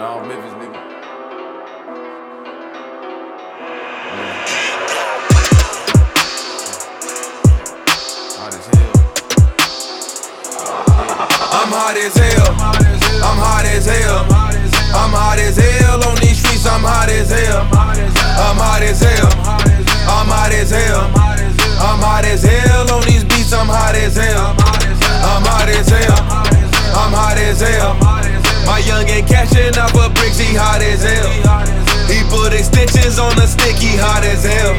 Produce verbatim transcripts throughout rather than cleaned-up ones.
No, Memphis nigga. Yeah. Hot as hell. I'm hot as hell. I'm hot as hell. I'm hot as hell on these streets. I'm hot as hell. I'm hot as hell. I'm hot as hell. I'm hot as hell on these beats. I'm hot as hell. I'm hot as hell. I'm hot as hell. My youngin' cashing out for bricks. He hot as hell. He put extensions on the stick. He hot as hell.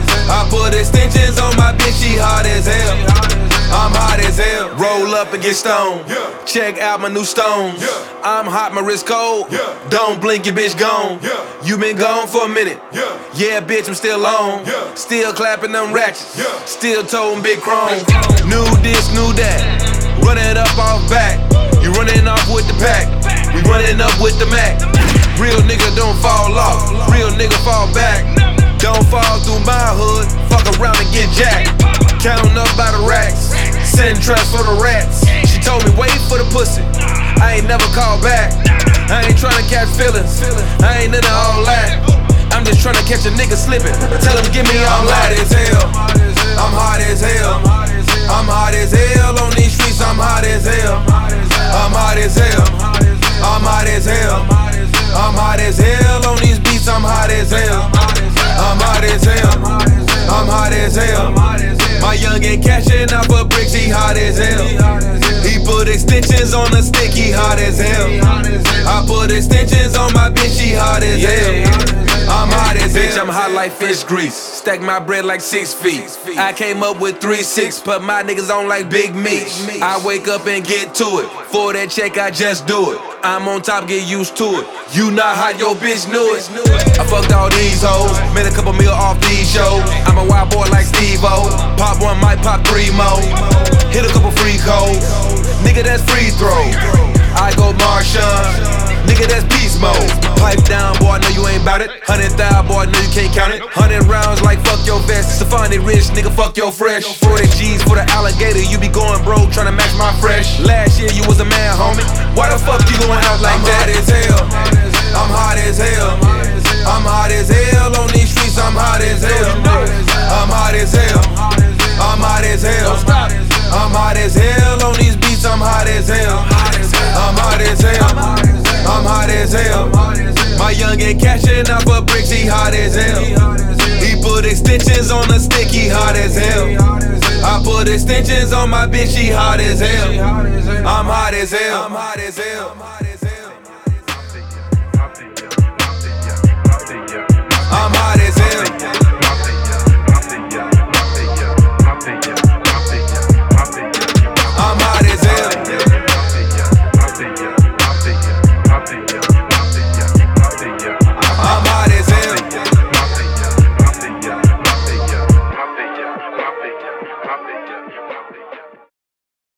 I put extensions on my bitch. She hot as hell. I'm hot as hell. Roll up and get stoned. Yeah. Check out my new stones. Yeah. I'm hot, my wrist cold. Yeah. Don't blink, your bitch gone. Yeah. You been gone for a minute. Yeah, yeah bitch, I'm still on. Yeah. Still clapping them ratchets. Yeah. Still toting big chrome. New this, new that. Running up off back. You running off with the pack. We running up with the Mac. Real nigga don't fall off. Real nigga fall back. Don't fall through my hood. Fuck around and get jacked. Counting up by the racks. Send traps for the rats. She told me wait for the pussy. I ain't never called back. I ain't tryna catch feelings. I ain't into all that. I'm just tryna catch a nigga slipping. Tell him give me all that. I'm hot as hell. I'm hot as hell. I'm hot as hell on these streets. I'm hot as hell. I'm hot as hell. I'm hot as hell. I'm hot as hell on these beats. I'm hot as hell. I'm hot as hell. I'm hot as hell. My youngin' cashing out for bricks, he hot as hell. He put extensions on the stick, he hot as hell. I put extensions on my bitch, she hot as hell. I'm hot as hell. Bitch, I'm hot like fish grease. Stack my bread like six feet. I came up with three six, put my niggas on like big meat. I wake up and get to it. For that check, I just do it. I'm on top, get used to it. You not hot, your bitch knew it. I fucked all these hoes, made a couple mil off these shows. I'm a wild boy like Steve-O. Pop one, might pop three more. Hit a couple free codes. Nigga, that's free throw. I go Marshawn. Nigga, that's beast mode. Pipe down, boy, I know you ain't bout it. Hundred thousand, boy, I know you can't count it. Hundred rounds like fuck your vest. Safari rich, nigga, fuck your fresh. forty G's for the alligator, you be going broke tryna match my fresh. Last year you was a man, homie. Why the fuck you going out like I'm that? I'm hot as hell. I'm hot as hell. I'm hot as hell on these streets. I'm hot as hell. I'm hot as hell. I'm hot as hell. I'm hot as hell on these beats. I'm hot as hell. I'm hot as hell. I'm hot as hell. My youngin' cashing out for bricks, he hot as hell. He put extensions on the stick, he hot as hell. I put extensions on my bitch, she hot as hell. I'm hot as hell. I'm hot as hell.